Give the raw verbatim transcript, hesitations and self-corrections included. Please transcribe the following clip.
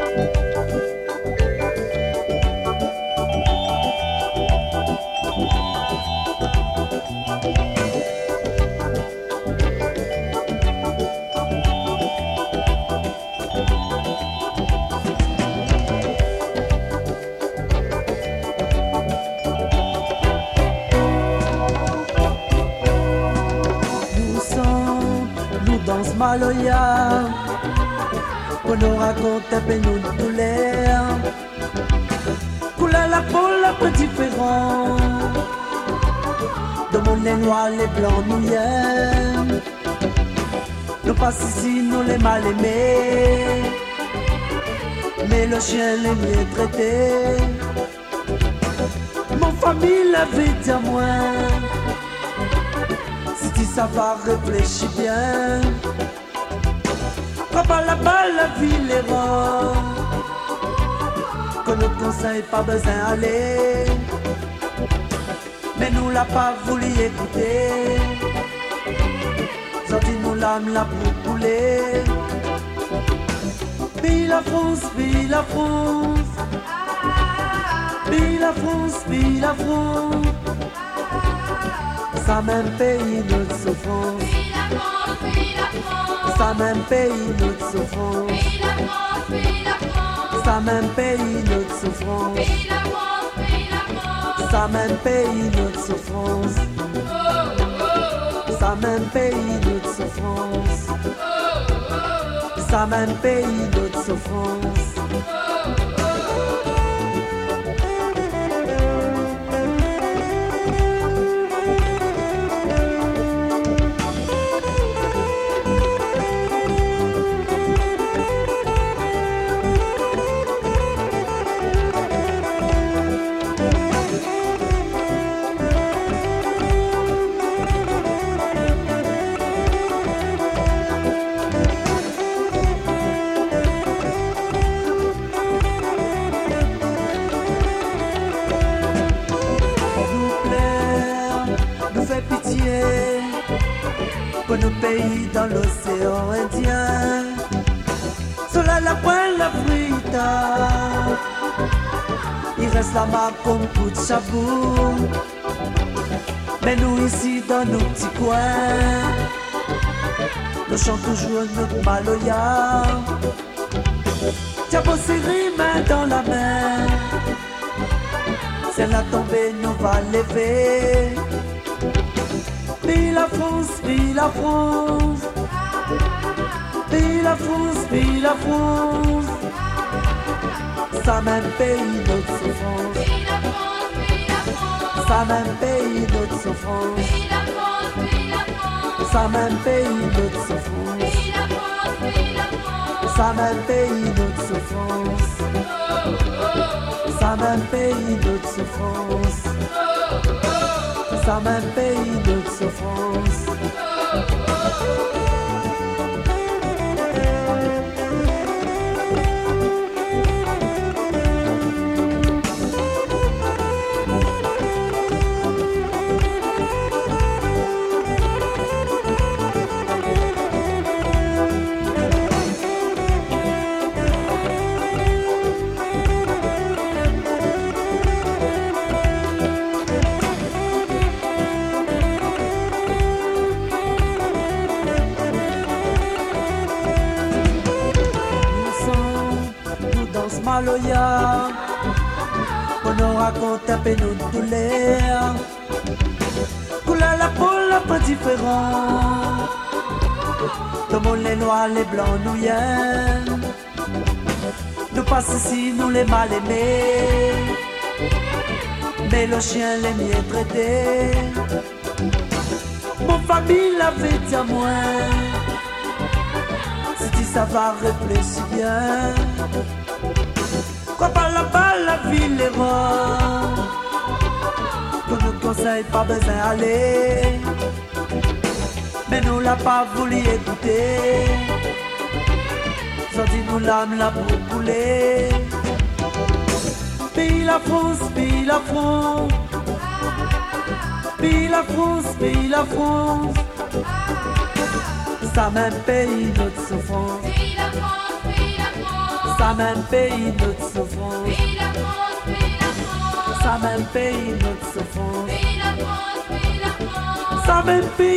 Maloya, qu'on nous raconte un peu nous douleur. Couleur la peau la peu différent. De mon les noirs, les blancs, nous y aiment. Nous passons ici, nous les mal aimés. Mais le chien les mieux traités. Mon famille la vie à moi. Si tu savais réfléchir bien. Papa là-bas la ville est rare. Que nous conseille pas besoin d'aller. Mais nous l'a pas voulu écouter. Sorti nous l'âme là pour couler. Vive la France, vive la France. Vive la France, vive la France. Ça même pays notre souffrance. Ça même pays notre souffrance. Ça même pays notre souffrance. Ça même pays notre souffrance. Ça même pays notre souffrance. Ça même pays notre souffrance. Pour nos pays dans l'océan Indien, cela la pointe la frita. Il reste la marque comme coup de chabou. Mais nous ici dans nos petits coins, nous chantons toujours notre maloya. Diabo serré main dans la main. C'est la tombée, nous va lever. Vive la France, vive la France. Vive la France, vive la France. Ça même pays notre souffrance. Ça même pays notre souffrance. Ça même pays notre souffrance. Ça même pays notre souffrance. Ça même pays notre souffrance. Ça même pays notre souffrance. Maloya, on nous raconte un peu nos douleurs. Couleur la peau la peu différent. Tout le monde les noirs, les blancs, nous y aiment. Nous passons ici, nous les mal aimés. Mais le chien les mieux traités. Mon famille la vie à moi. Si tu savais réfléchir bien. Quoi par là-bas la ville est rare. Qu'on nous conseille pas besoin d'aller. Mais nous l'a pas voulu écouter. Sorti nous l'âme là pour couler. Vive la France, vive la France. Vive la France, vive la France. Ça même pays notre souffrance. Ça même pays notre souffrance. Vive la France, vive la France. Ça même pays notre souffrance. Vive la France, vive la France. Ça même pays